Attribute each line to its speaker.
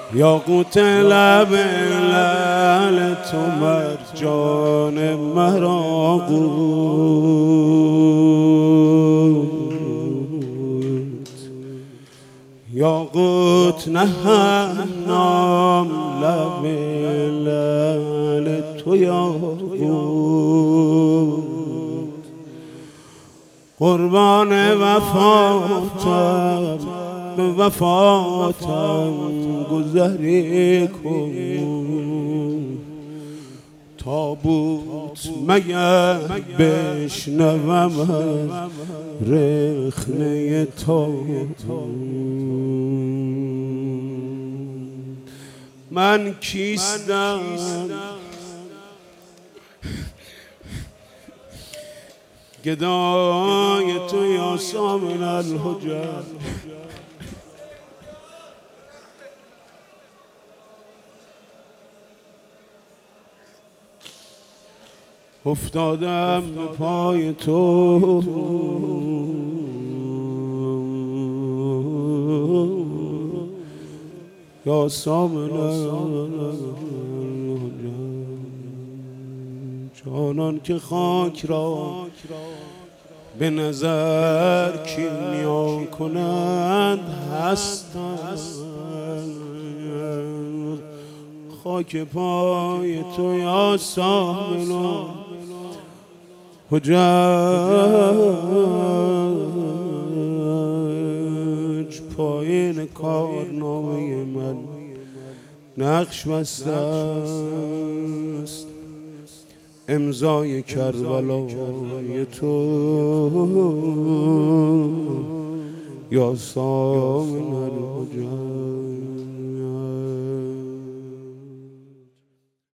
Speaker 1: یاقوت لب لعل تو مرجان مرا قوت، یاقوت نهنام لب لعل تو یاقوت، قربان وفاتم به وفاتم گذری کن، تابوت مگر بشنوم رخنه تابوت. من کیستم گدای تو یا سامن الحجج، افتادم به پای تو یا سامن الحجج، چنان که خاک را به نظر کیمیا کنند هستند، خاک پای تو یا سامن حجج، پایین کارنامه من نقش بسته است، امضای کربلای تو یا سامن الحجج.